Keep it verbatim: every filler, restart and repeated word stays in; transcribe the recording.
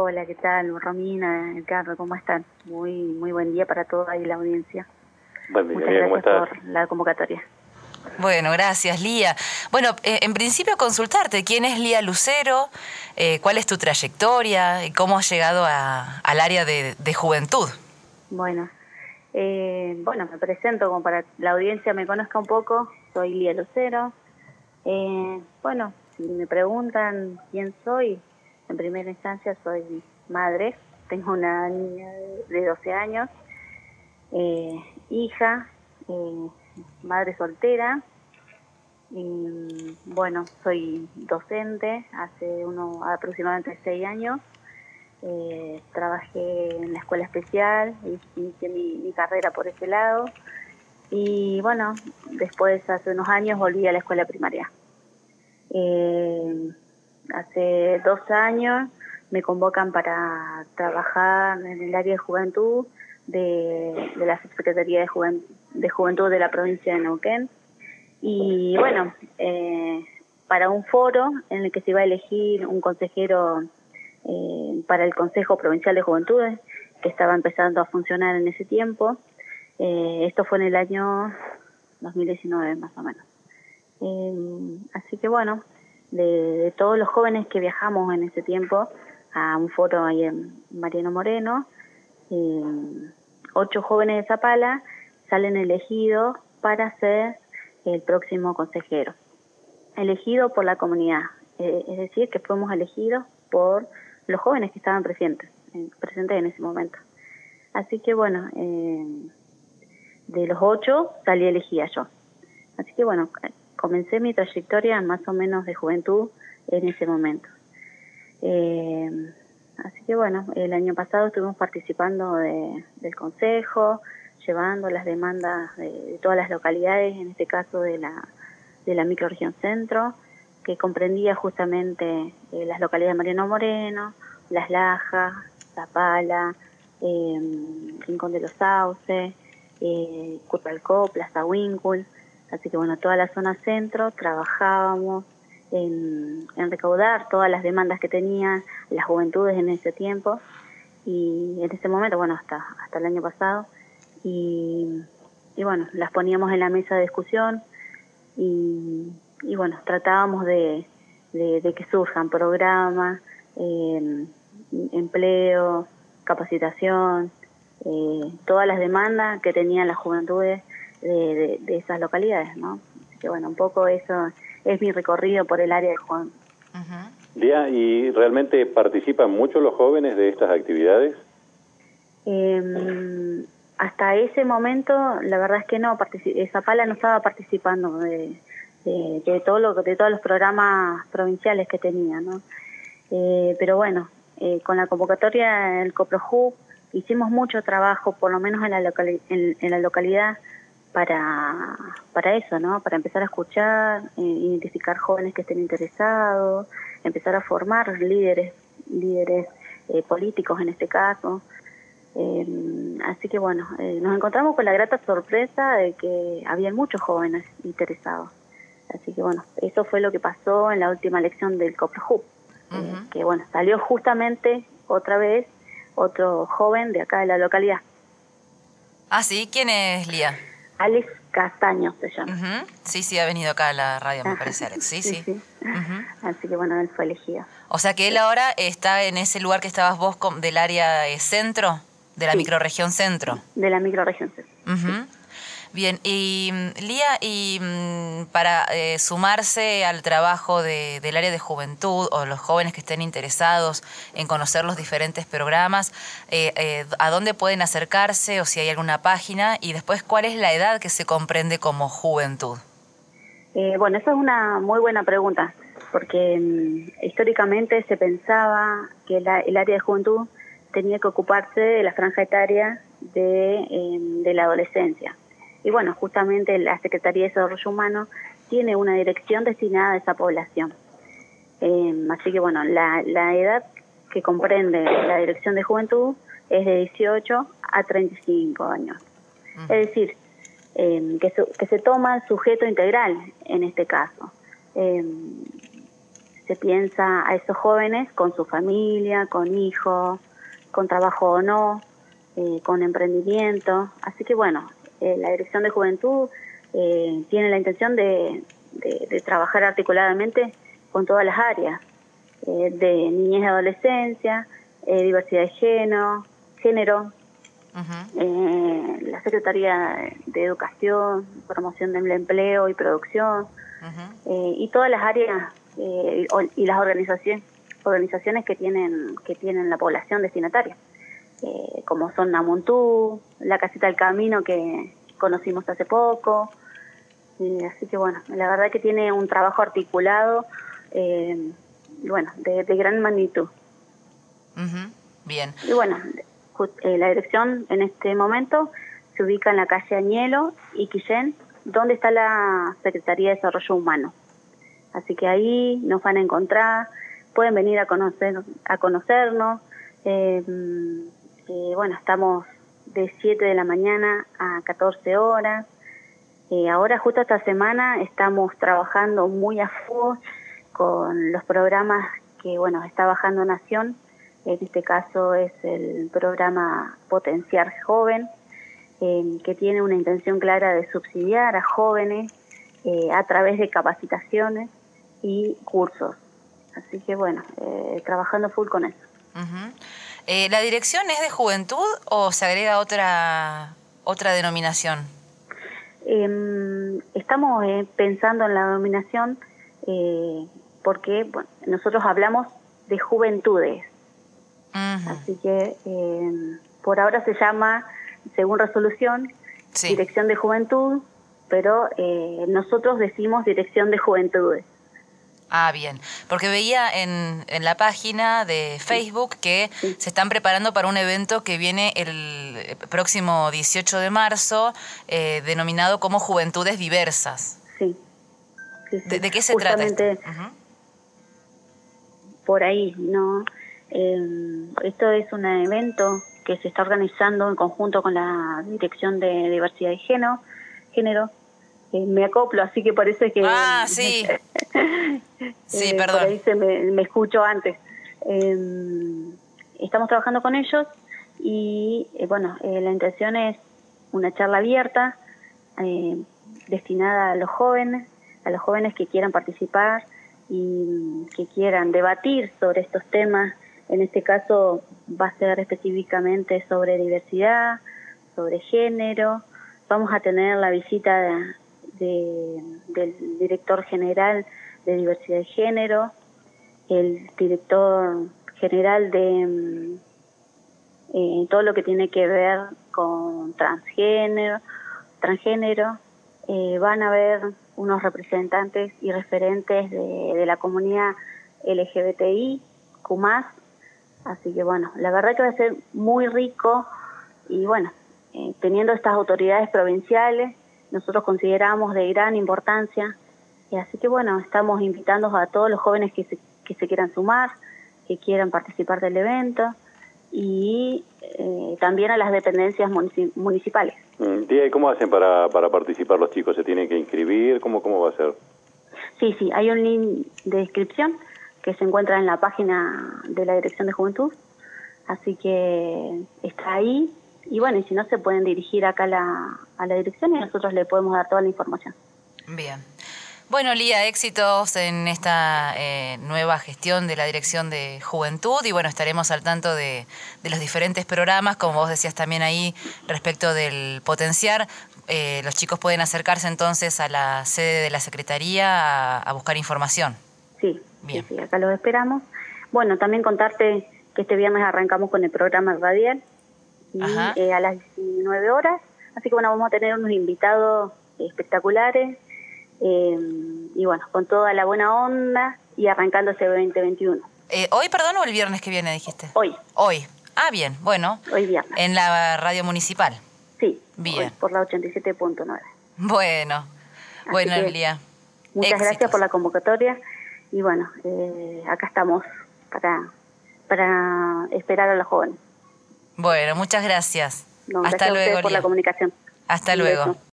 Hola, ¿qué tal? Romina, Ricardo, ¿cómo están? Muy muy buen día para toda ahí la audiencia. Buen día, Muchas Lía, gracias ¿cómo estás? por la convocatoria. Bueno, gracias, Lía. Bueno, eh, en principio consultarte, ¿quién es Lía Lucero? Eh, ¿Cuál es tu trayectoria? ¿Y cómo has llegado a, al área de, de juventud? Bueno, eh, bueno, me presento como para que la audiencia me conozca un poco. Soy Lía Lucero. Eh, bueno, si me preguntan quién soy, en primera instancia soy madre. Tengo una niña de doce años, eh, hija, eh, madre soltera. Y, bueno, soy docente hace uno, aproximadamente seis años. Eh, trabajé en la escuela especial, inicié mi, mi carrera por ese lado. Y bueno, después hace unos años volví a la escuela primaria. Eh, hace dos años me convocan para trabajar en el área de juventud de, de la Subsecretaría de, Juven, de Juventud de la provincia de Neuquén. Y bueno, eh, para un foro en el que se iba a elegir un consejero eh, para el Consejo Provincial de Juventudes, que estaba empezando a funcionar en ese tiempo. Eh, esto fue en el año dos mil diecinueve más o menos. Eh, así que bueno, de, de todos los jóvenes que viajamos en ese tiempo a un foro ahí en Mariano Moreno, eh, ocho jóvenes de Zapala salen elegidos para ser el próximo consejero, elegido por la comunidad, eh, es decir, que fuimos elegidos por los jóvenes que estaban presentes, eh, presentes en ese momento. Así que bueno, eh, de los ocho salí elegida yo. Así que bueno, comencé mi trayectoria más o menos de juventud en ese momento. Eh, así que bueno, el año pasado estuvimos participando de, del consejo, llevando las demandas de, de todas las localidades, en este caso de la de la microrregión centro, que comprendía justamente eh, las localidades de Mariano Moreno, Las Lajas, Zapala, eh, Rincón de los Sauces, eh, Curralcó, Plaza Winkul. Así que bueno, toda la zona centro trabajábamos en, en recaudar todas las demandas que tenían las juventudes en ese tiempo, y en ese momento, bueno, hasta hasta el año pasado. Y, y bueno, las poníamos en la mesa de discusión y, y bueno, tratábamos de, de, de que surjan programas, eh, empleo, capacitación, eh, todas las demandas que tenían las juventudes de, de, de esas localidades, ¿no? Así que bueno, un poco eso es mi recorrido por el área de Juan. Uh-huh. Lía, ¿y realmente participan mucho los jóvenes de estas actividades? Eh, Hasta ese momento, la verdad es que no, partici- Zapala no estaba participando de, de, de, todo lo, de todos los programas provinciales que tenía, ¿no? Eh, pero bueno, eh, con la convocatoria del COPROJUV hicimos mucho trabajo, por lo menos en la, locali- en, en la localidad, para, para eso, ¿no? Para empezar a escuchar, eh, identificar jóvenes que estén interesados, empezar a formar líderes, líderes eh, políticos en este caso. Eh, así que bueno, eh, nos encontramos con la grata sorpresa de que había muchos jóvenes interesados. Así que bueno, eso fue lo que pasó en la última elección del COPROJUV, uh-huh. eh, que bueno, salió justamente otra vez otro joven de acá de la localidad. Ah, sí, ¿quién es Lía? Alex Castaño se llama. Uh-huh. Sí, sí, ha venido acá a la radio, me parece, Alex. Sí, sí. sí. sí. Uh-huh. Así que bueno, él fue elegido. O sea que él ahora está en ese lugar que estabas vos con, del área eh, centro. De la sí. microrregión centro. De la microrregión centro. Uh-huh. Sí. Bien, y Lía, y para eh, sumarse al trabajo de, del área de juventud o los jóvenes que estén interesados en conocer los diferentes programas, eh, eh, ¿a dónde pueden acercarse o si hay alguna página? Y después, ¿cuál es la edad que se comprende como juventud? Eh, bueno, esa es una muy buena pregunta, porque um, históricamente se pensaba que la, el área de juventud tenía que ocuparse de la franja etaria de, eh, de la adolescencia. Y bueno, justamente la Secretaría de Desarrollo Humano tiene una dirección destinada a esa población. Eh, así que bueno, la, la edad que comprende la Dirección de Juventud es de dieciocho a treinta y cinco años. Uh-huh. Es decir, eh, que, su, que se toma el sujeto integral en este caso. Eh, se piensa a esos jóvenes con su familia, con hijos, con trabajo o no, eh, con emprendimiento. Así que bueno, eh, la Dirección de Juventud eh, tiene la intención de, de, de trabajar articuladamente con todas las áreas, eh, de niñez y adolescencia, eh, diversidad de género, género uh-huh. eh, la Secretaría de Educación, Promoción del Empleo y Producción, uh-huh. eh, y todas las áreas eh, y, y las organizaciones organizaciones que tienen que tienen la población destinataria, eh, como son Namuntú, la Casita del Camino que conocimos hace poco. Eh, así que bueno, la verdad que tiene un trabajo articulado, eh, bueno, de, de gran magnitud. Uh-huh. Bien. Y bueno, eh, la dirección en este momento se ubica en la calle Añelo y Quillén, donde está la Secretaría de Desarrollo Humano. Así que ahí nos van a encontrar, pueden venir a conocer a conocernos. Eh, eh, bueno, estamos de siete de la mañana a catorce horas. Eh, ahora justo esta semana estamos trabajando muy a full con los programas que, bueno, está bajando Nación. En este caso es el programa Potenciar Joven, eh, que tiene una intención clara de subsidiar a jóvenes eh, a través de capacitaciones y cursos. Así que bueno, eh, trabajando full con eso. Uh-huh. Eh, ¿La dirección es de juventud o se agrega otra otra denominación? Eh, estamos eh, pensando en la denominación eh, porque bueno, nosotros hablamos de juventudes. Uh-huh. Así que eh, por ahora se llama, según resolución, sí. Dirección de Juventud, pero eh, nosotros decimos Dirección de Juventudes. Ah, bien, porque veía en, en la página de Facebook que sí. se están preparando para un evento que viene el próximo dieciocho de marzo, eh, denominado como Juventudes Diversas. Sí. sí, sí. ¿De, ¿De qué se Justamente trata esto? Uh-huh. Por ahí, ¿no? Eh, esto es un evento que se está organizando en conjunto con la Dirección de Diversidad de Género, género me acoplo, así que parece que... Ah, sí. sí, eh, perdón. Por ahí se me, me escucho antes. Eh, estamos trabajando con ellos y, eh, bueno, eh, la intención es una charla abierta eh, destinada a los jóvenes, a los jóvenes que quieran participar y que quieran debatir sobre estos temas. En este caso va a ser específicamente sobre diversidad, sobre género. Vamos a tener la visita de... De, del director general de diversidad de género, el director general de eh, todo lo que tiene que ver con transgénero, transgénero. Eh, van a haber unos representantes y referentes de, de la comunidad L G B T I Q más, así que bueno, la verdad que va a ser muy rico y bueno, eh, teniendo estas autoridades provinciales, nosotros consideramos de gran importancia, y así que bueno, estamos invitando a todos los jóvenes que se, que se quieran sumar, que quieran participar del evento, y eh, también a las dependencias municipales. ¿Y cómo hacen para, para participar los chicos? ¿Se tienen que inscribir? ¿Cómo, cómo va a ser? Sí, sí, hay un link de inscripción que se encuentra en la página de la Dirección de Juventud, así que está ahí. Y bueno, y si no, se pueden dirigir acá a la, a la dirección y nosotros le podemos dar toda la información. Bien. Bueno, Lía, éxitos en esta eh, nueva gestión de la Dirección de Juventud y bueno, estaremos al tanto de, de los diferentes programas, como vos decías también ahí, respecto del Potenciar. Eh, los chicos pueden acercarse entonces a la sede de la Secretaría a, a buscar información. Sí, bien. Sí, sí, acá los esperamos. Bueno, también contarte que este viernes arrancamos con el programa radial. Y, eh, a las diecinueve horas, así que bueno, vamos a tener unos invitados espectaculares eh, y bueno, con toda la buena onda y arrancando ese veinte veintiuno. Eh, ¿Hoy, perdón, o el viernes que viene dijiste? Hoy. Hoy. Ah, bien, bueno. Hoy viernes. ¿En la radio municipal? Sí, bien. Hoy, por la ochenta y siete punto nueve. Bueno, así bueno, Lía. Muchas éxitos. Gracias por la convocatoria y bueno, eh, acá estamos para, para esperar a los jóvenes. Bueno, muchas gracias. No, Hasta gracias luego, a ustedes por Lía. la comunicación. Hasta luego.